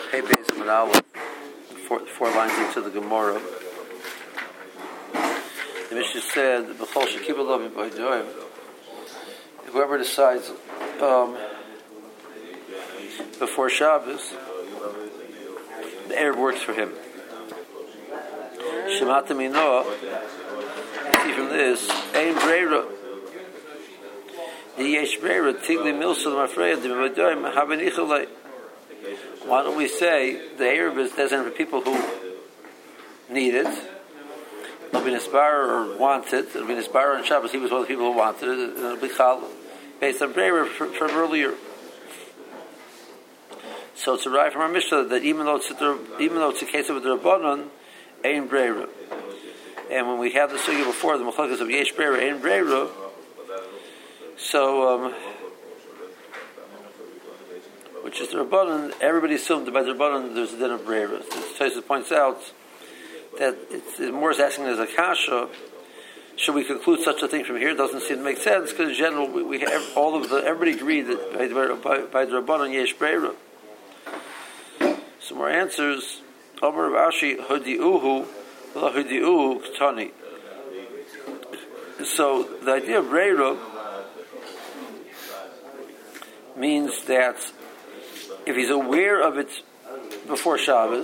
Hey, Beis Manal, four lines into the Gemara. The Mishnah said, "B'chol shekibbel lo b'baydoim." Whoever decides before Shabbos, the Erev works for him. Shemata mino. See from this, ein breira. Yesh breira tigli milsul mafreya d'b'baydoim habenichalei. Why don't we say the Erev is designated for people who need it? It'll be Nisbar or want it. It'll be Nisbar on Shabbos. He was one of the people who wanted it. It'll be Chal based on Breira from earlier. So it's arrived from our Mishnah that even though it's a case of the Rabbanon, Ein Breira. And when we had the sugya before, the Mechlokas of Yesh Breira, Ein Breira, so which is the Rabbanon, everybody assumed that by the Rabbanon there's a din of Breira. Tosfos points out that it's more as asking as a kasha. Should we conclude such a thing from here? It doesn't seem to make sense because in general we have everybody agreed that by the Rabbanon Yesh Breira. Some more answers. Omer Rav Ashi Hodiuhu V'lo Hodiuhu Ktani. So the idea of Breira means that if he's aware of it before Shabbos,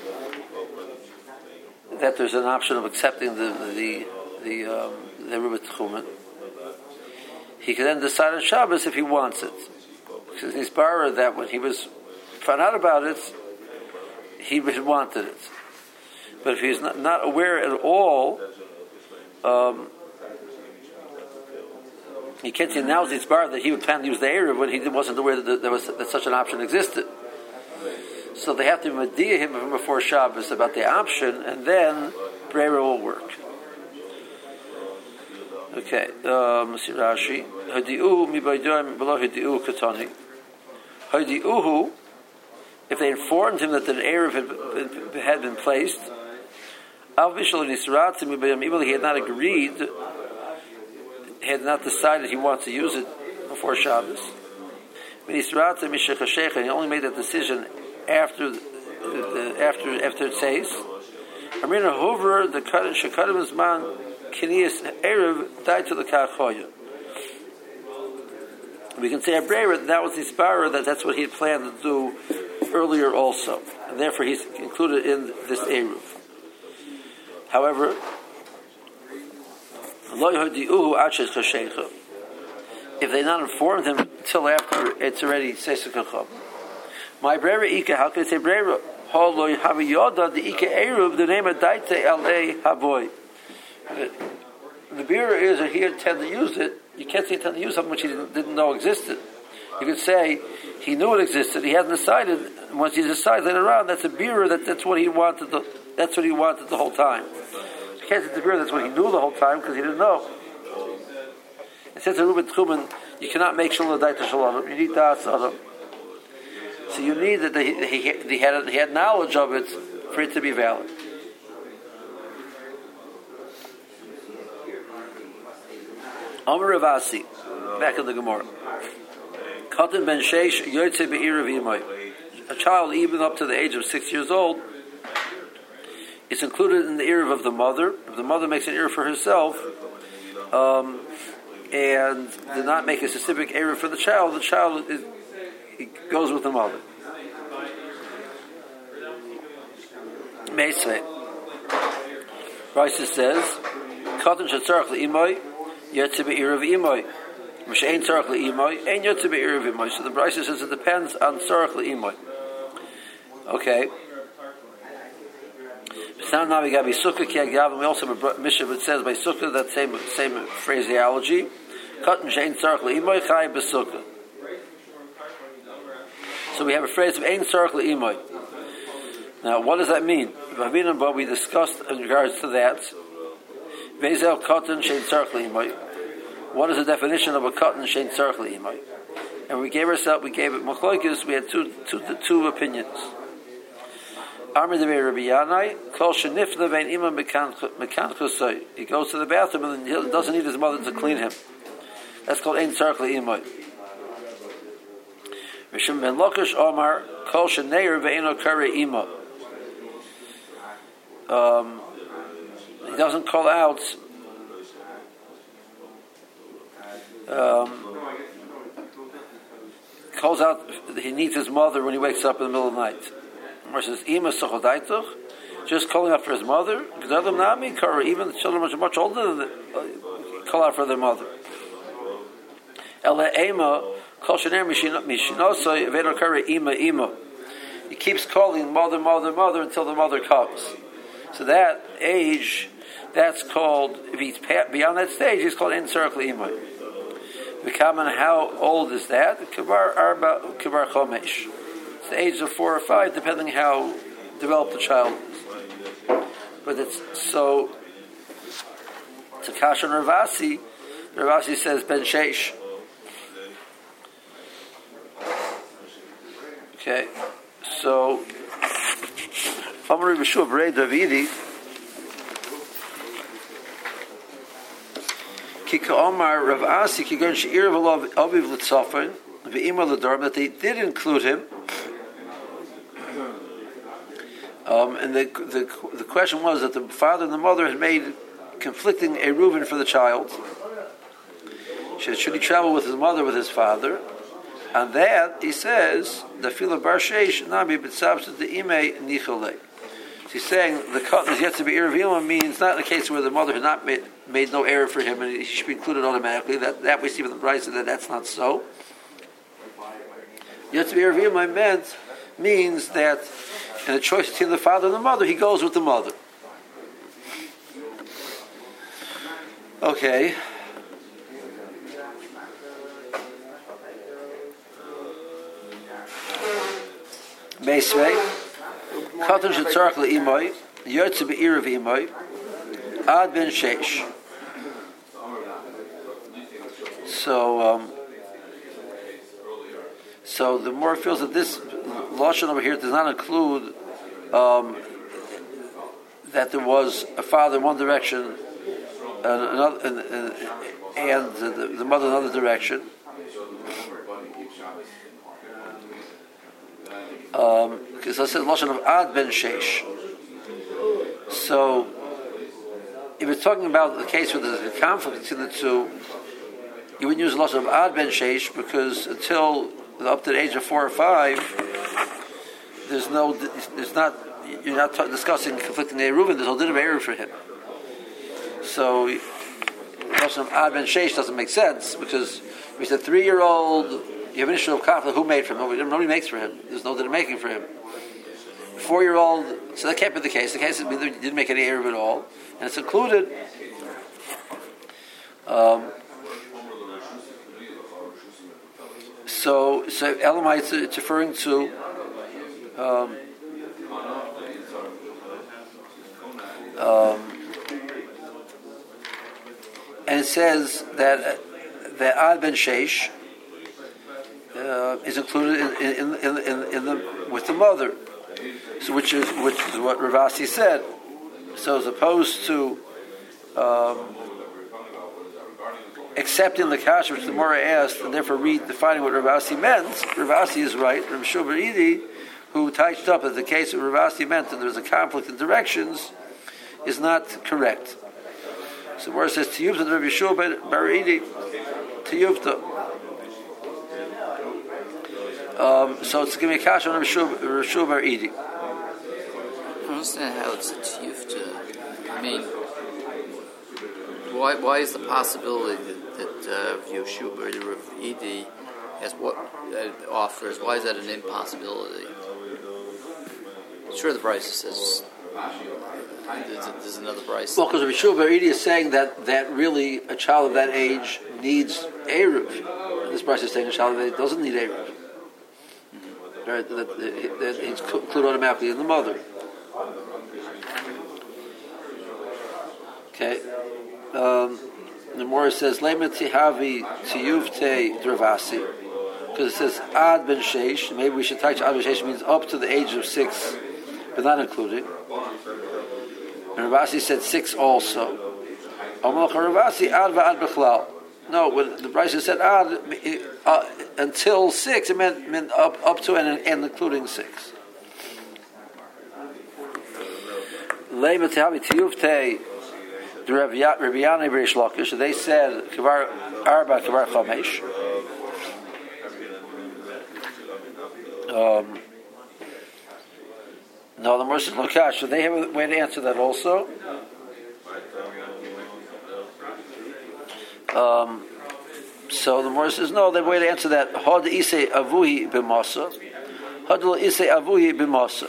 that there's an option of accepting the Rubit Tchumen, he can then decide on Shabbos if he wants it. Because he's borrowed that when he found out about it, he wanted it. But if he's not aware at all, he can't say now it's borrowed that he would plan to use the Erev when he wasn't aware that such an option existed. So they have to mediyah him from before Shabbos about the option, and then Breira will work. Okay, Rashi. Hadiuhu mibaydoim below hadiuhu katani. Hadiuhu, if they informed him that the Erev had been placed, Av bishal nisratzim mibaydoim, even he had not agreed, had not decided he wants to use it before Shabbos. And he only made that decision after it says, Amrina Hoover, the Shekadim Zman, Kinias Erev, died to the Kachoya. We can say that was his bar, that's what he had planned to do earlier also. And therefore he's included in this Erev. However, if they not informed him until after it's already Sesukacham. My Breira Ika, how can I say Breira? Holoy Haviyoda, the Ika Eruv, the name of Daite Ale Havoy. The Bira is that he intended to use it. You can't say he intended to use something which he didn't know existed. You could say he knew it existed, he hadn't decided. Once he decides later on, that's a Bira, that's what he wanted. That's what he wanted the whole time. You can't say the Bira, that's what he knew the whole time because he didn't know. It says in Rubin Tchumen, you cannot make Shalom Daita Shalom. You need Das Adam. So you need that he had knowledge of it for it to be valid. Amar Ravasi, back in the Gemara. Katan ben Sheish Yotze Be'irav Imay. A child even up to the age of 6 years old is included in the Erev of the mother. If the mother makes an Erev for herself, and did not make a specific Erev for the child it goes with the mother. Meisvei. Raisa says, Katan shetzarach le'imay, yotze be'irav imay. M'she'ein tzarach le'imay, ein yotze be'irav imay. So the Raisa says it depends on tzarach le'imay. Okay. Now we got Sukkah ki agavim. We also have a Mishnah that says by Sukkah that same phraseology. Katan she'ein tzarach le'imay, chai b'Sukkah. So we have a phrase of Ein Tzarach Le'imay. Now, what does that mean? But we discussed in regards to that. Vezel Katan Shein Tzarach Le'imay. What is the definition of a Katan Shein Tzarach Le'imay? And we gave it Machloikis. We had two opinions. Amr Devei Rabbi Yanai Kol Shenifna Vein Ima Mekan Chusay. He goes to the bathroom and he doesn't need his mother to clean him. That's called Ein Tzarach Le'imay. Mishum ben Lakish Omar Kol Sheneir Ve'eno Kare Ima. He doesn't call out. Calls out. He needs his mother when he wakes up in the middle of the night. Versus Ima Sochodaituch, just calling out for his mother. G'dadim Nami Kara. Even the children which are much older than call out for their mother. Ela Ema Kol Sheneir Mishinosoi Ve'eno Kare Ima. He keeps calling mother until the mother comes. So that age, that's called, if he's beyond that stage, he's called in-circle imay. How old is that? Kibar chomesh. It's the age of 4 or 5, depending how developed the child is. But it's so, to Kashan Ravasi says ben sheish. Okay, so Amar Yeshua Berei Davidi Ki Ka'omar Rav Asi Ki Gon She'ir V'Lav Aviv L'Tzafon V'Ima L'Dorm, that they did include him. And the question was that the father and the mother had made conflicting eruvin for the child. Should he travel with his mother, with his father? And that, he says, the fila bar sheish nabi b'tzavs the imei nicholei. He's saying the cut is yet to be irrevealed means not in the case where the mother had not made no error for him and he should be included automatically. That we see from the Brisa that that's not so. Yet to be irrevealed means that in the choice between the father and the mother, he goes with the mother. Okay. Meisvei, Katan shetzarach le'imoi, yotze be'irav imoi, ad ben sheish. So the more feels that this lashon over here does not include that there was a father in one direction and the mother in another direction. Because I said lashon of ad ben sheish. So if we're talking about the case where there's a conflict between the two, you wouldn't use the lashon of ad ben sheish because until up to the age of 4 or 5, you're not discussing conflicting eruvin. There's no din of error for him. So lashon of ad ben sheish doesn't make sense because if he's a 3-year-old, you have an issue of conflict. Who made for him? Nobody makes for him. There's no din of making for him. 4-year-old, so that can't be the case. The case is he didn't make any error at all, and it's included. So Elamite, it's referring to and it says that the ad ben sheish is included in the with the mother, so which is what Ravasi said. So as opposed to accepting the kasha which the Mora asked and therefore defining what Ravasi meant, Ravasi is right. Rav Shua bar Idi, who touched up that the case of Ravasi meant that there was a conflict in directions, is not correct. So Mora says Tiyuvta Rav Shua bar Idi Tiyuvta. So it's going to be a kasha on Rav Shua bar Idi. I don't understand how it's a tiyufta. I mean, why is the possibility that Yoshua bar Idi has what offers? Why is that an impossibility? Sure, the Brisa says there's another Brisa. Well, because Yoshua bar Idi is saying that really a child of that age needs eruv. This Brisa is saying a child that doesn't need eruv. Right, that he's included automatically in the mother. Okay. The Mora says Lema Tihavi Tiyuvte Dravasi, because it says Ad Ben Sheish. Maybe we should touch Ad Ben Sheish means up to the age of 6, but not including. And Ravasi said 6 also. Ravasi Ad Va'ad Bechlal. No, when the Brisa said Ad, until 6, it meant up to and including 6. Lema Tehavi Tiyuvte, the Rabbiani B'Reish Lakish, they said, Kavar Arba, Kavar Chamesh. No, the Mercy Lokash, so they have a way to answer that also. So the Morris says, no, they have a way to answer that. Had Isei Avuhi B'Masa. Had Isei Avuhi B'Masa.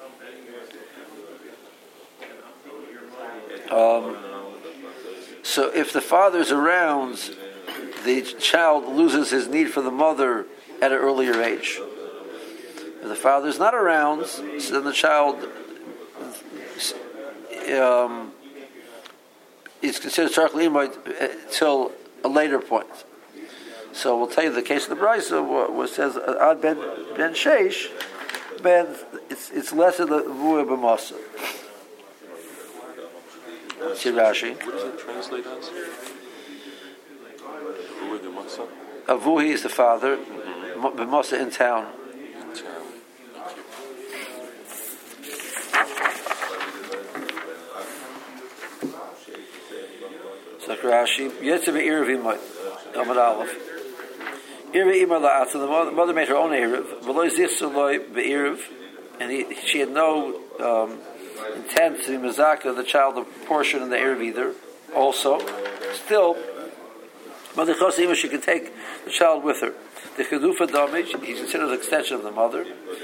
So if the father's around, the child loses his need for the mother at an earlier age. If the father's not around, so then the child is considered tzarich l'imay till a later point. So we'll tell you the case of the Brisa, where it says Ad ben Sheish, it's less than the Vuah b'Masa. See Rashi. What does it translate as? Vuah b'Masa? Avuhi is the father, b'Masa in town. So Rashi, Yetzer be'Erev imay, Amud Aleph. Erev imay la'atz, the mother made her own Erev, v'lo zichsu loy be'Erev, and she had no intent to be mezaka the child a portion in the Erev either. Also, still, Mother Chosima, she could take the child with her. The Chedufa Damage, he's considered an extension of the mother.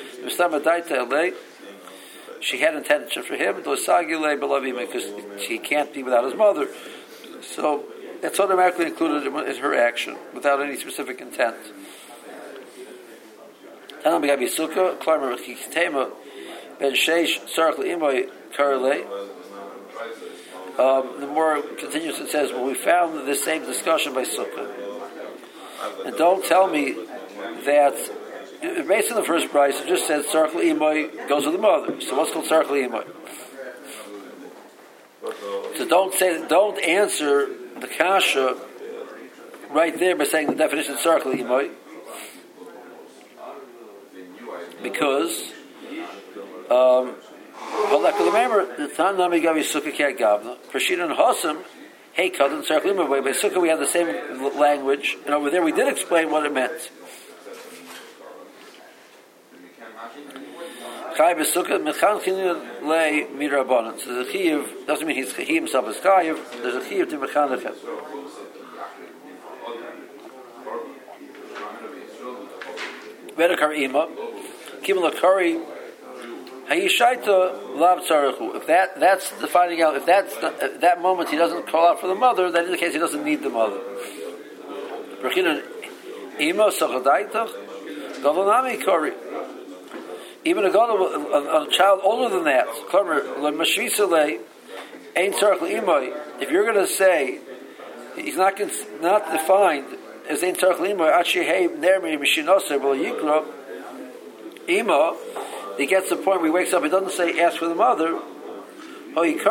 She had intention for him, because she can't be without his mother. So that's automatically included in her action without any specific intent. The more continuous it says, well, we found the same discussion by Sukkah. And don't tell me that, based on the first price, it just says Tzarech L'Imoy goes with the mother. So what's called Tzarech L'Imoy? So don't answer the kasha right there by saying the definition of Tzarech L'Imoy, because remember the Tanami Gavi Sukkah Kat Gavna, Prashid and Hossam, hey Kadon Tzarech L'Imoy. By Sukkah we have the same language, and over there we did explain what it meant. Chai b'sukkah mechanchin lei mirabanan. So the chiyuv doesn't mean he himself is chayiv. There's a chiyuv to mechanech him. Vedakar ima kimal akari hayishaita lav tzarachu. If that's the finding out. If that's that moment he doesn't call out for the mother, that indicates he doesn't need the mother. Berchinan ima sachadaitach galanami kari. Even a child older than that, if you're going to say he's not defined as ein tzarech l'imoy, he gets the point where he wakes up, he doesn't say ask for the mother. But if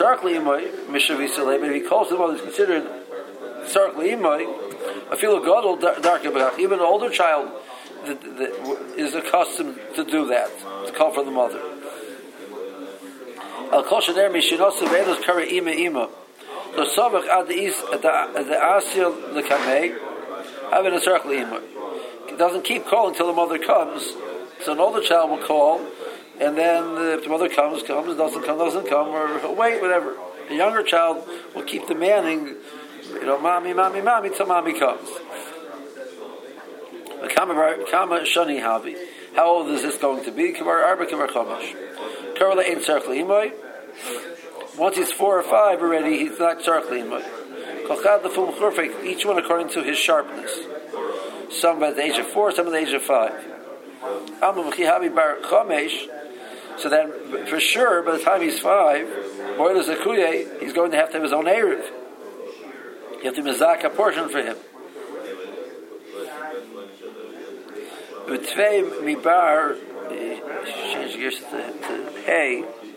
he calls the mother, he's considered tzarech l'imoy. I feel a gadol darker, even an older child that is accustomed to do that, to call for the mother. Al kol shener mishinosu ve'elos kara ima. So savach ad the asil lekamei having a tzarech l'ima. It doesn't keep calling until the mother comes. So an older child will call, and then if the mother comes, doesn't come, or wait, whatever. A younger child will keep demanding, mommy, till mommy comes. Kama shani havi. How old is this going to be? Kavar arba, kavar chamash. Karla ain't tzarech l'imoy. Once he's 4 or 5 already, he's not tzarech l'imoy. Kolchad lefum churfek. Each one according to his sharpness. Some by the age of 4, some by the age of 5. Amam chihavi bar chamesh. So then, for sure, by the time he's 5, moilas akuye, he's going to have his own eruv. You have to mizak a portion for him. Utvei mibar, change gears to hay.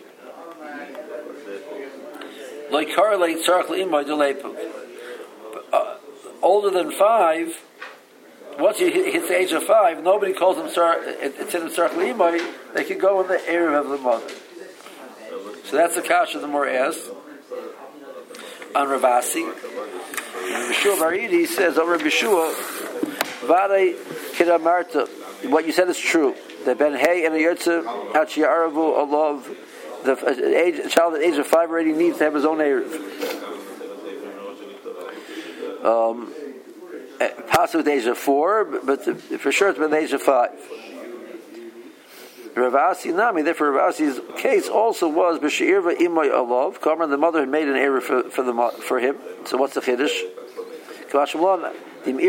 Like correlate tzarech l'imoy deleipu. Older than 5, Once he hits the age of 5, nobody calls him it's in Tzarech L'imay. They can go in the area of the mother. So that's the kasha the more asks on Ravasi. And Yeshua Baridi says over Yeshua, Vade Kidamarta. What you said is true. The Ben Hay and the Yotze Achiyaravu Alav, the child at the age of 5 already needs to have his own Erev. Possibly at the age of 4, but for sure it's been the age of 5. Ravasi Nami, therefore Ravasi's case also was B'She'irva Imay Alav. Kamran, the mother had made an Erev for him. So what's the Chiddush? Kavashamlana. So when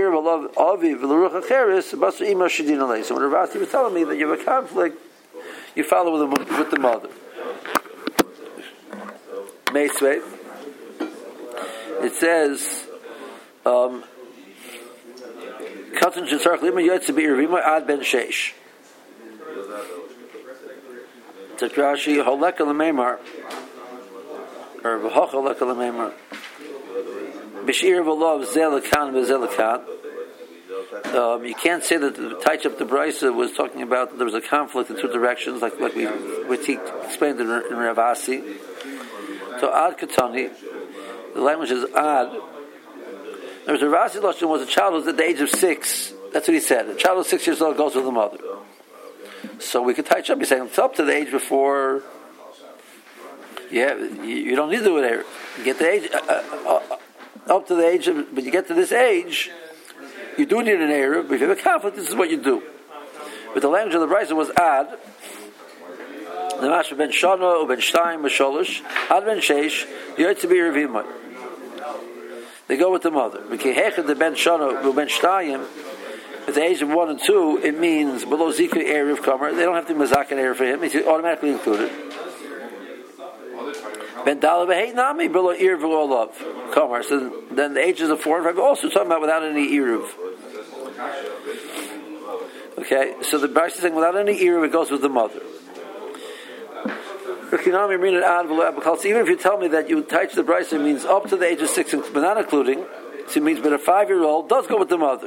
Ravasi was telling me that you have a conflict, you follow with the mother. Meisvei. It says, Katan Shitzarch Lima Yotze Be'irvima Ad Ben Sheish. Takrashi Holeka L'Meimar, or V'hocha Holeka L'Meimar. B'shir v'lov zelakan v'zelakan. You can't say that the Taichap the Brisa was talking about that there was a conflict in two directions, like we explained in Ravasi. So ad katani, the language is ad. There was Ravasi Lashon was a child who was at the age of 6. That's what he said. A child of 6 years old goes with the mother. So we could Taichap be saying it's up to the age before. You don't need to do it there. You get the age. Up to the age of, but you get to this age, you do need an Erev, but if you have a conflict, this is what you do. But the language of the Brisa was ad. The Mashma ben Shana, u ben Shtayim, Masholish, ad ben Sheish, Yotze Be'irvimai. They go with the mother. V'kehechad the ben Shana, u ben Shtayim, at the age of 1 and 2, it means below Zikri Erev Kamer. They don't have to mazak an Erev for him, he's automatically included. Ben Dala V'Hei Nami below Erev V'Olav Kamar. So then the ages of 4 and 5 also talking about without any Erev. Okay, so the Brisa is saying without any Erev it goes with the mother. Even if you tell me that you touch the Brisa means up to the age of 6 but not including, so it means but a 5-year-old does go with the mother.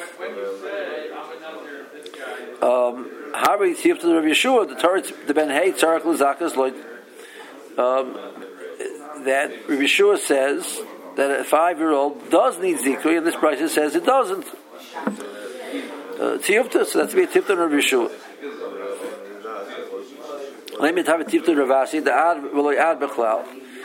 Harvey see up to the Rav Yeshua, the Torah, the Ben Hay Tzarech L'Zakas Lloyd. That Rav Yeshua says that a 5-year-old does need Zikri, and this Brisa says it doesn't. Tiyufta, so that's to be a Tifta in Rav Yeshua. Let me have a Tifta Ravasi. The ad will ad bechlal.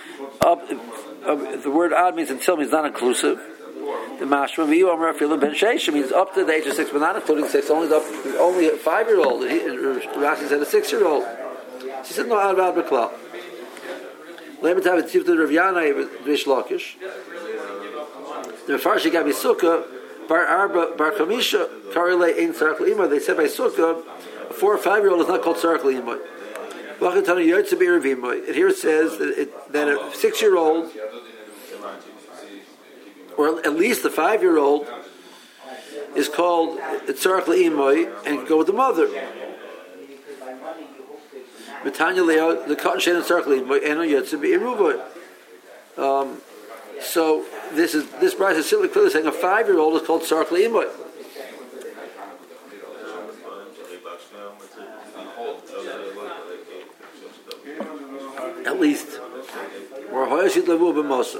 The word ad means until means not inclusive. The Mashma v'yu Amar Afilu Ben Sheish means up to the age of 6, but not including 6. Only a 5-year-old. Rashi said a 6-year-old. She said no ad bechlal. Let me have a Tifta Rav Yanai Rish Lakish. The Farshi Gabi Sukkah Bar Arba Bar Kamisha Karile Ein Tzarech L'Imay. They said by Sukkah a 4 or 5-year-old is not called Tzarech L'Imay. And here it says that a 6-year-old, or at least a 5-year-old, is called Tzarech L'Imay and can go with the mother. So this Brisa is simply clearly saying a 5-year-old is called Tzarech L'Imay. At least, or Hoyashit Levu b'Mosa.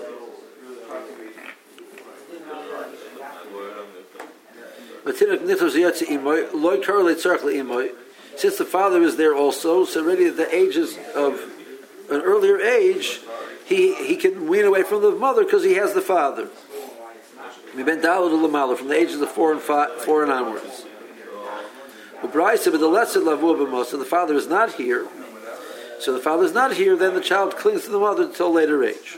Since the father is there also, so already at the ages of an earlier age, he can wean away from the mother because he has the father. From the ages of 4 and onwards. The father is not here. So the father is not here, then the child clings to the mother until a later age.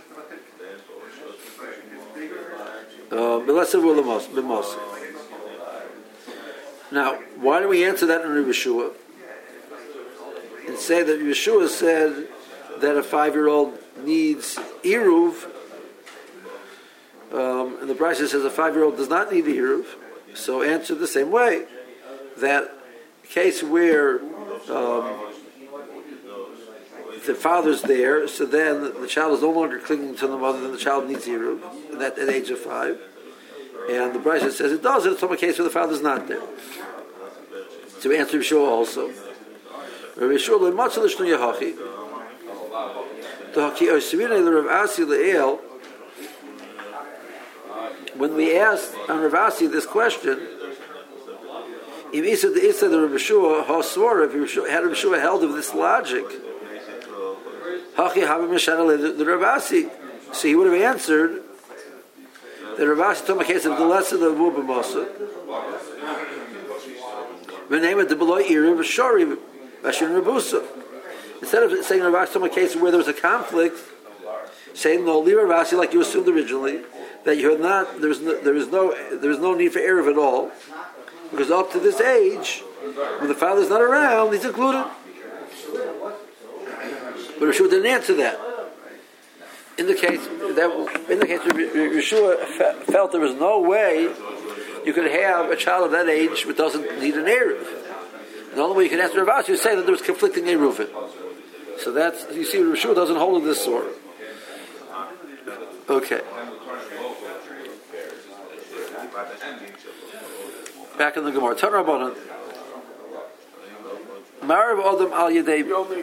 Now, why do we answer that in Rav Yeshua? And say that Yeshua said that a 5-year-old needs Eruv, and the Brisa says a 5-year-old does not need Eruv. So answer the same way. That case where the father's there, so then the child is no longer clinging to the mother, then the child needs Eruv, at the age of 5. And the Brisa says it does. It's a case where the father's not there. So we answer Yeshua also. Rabbi Yeshua le'matzah l'shnu yahachi. Tohaki osvirei l'Rav Asi le'el. When we asked on Rav Asi this question, if Isa the Rav Yeshua hasvara, if had Rav Yeshua held of this logic, hachi havim mishana the Rav Asi, so he would have answered that Rav Asi told a case of the lesson of Abu B'Mosa. The name of the below Irav Shari Bashin Rabusa. Instead of saying Rav Asi told a case where there was a conflict, saying no, Rav Asi like you assumed originally, that you had not, there was no need for Erev at all, because up to this age, when the father's not around, he's included. But Yeshua didn't answer that. In the case Yeshua felt there was no way you could have a child of that age but doesn't need an Erev. The only way you can answer Rav Asi is say that there was conflicting Eruvin. So that's, you see, Yeshua doesn't hold of this sort. Okay. Back in the Gemara. Tan Rabbanan. Marav Adam al Yedei.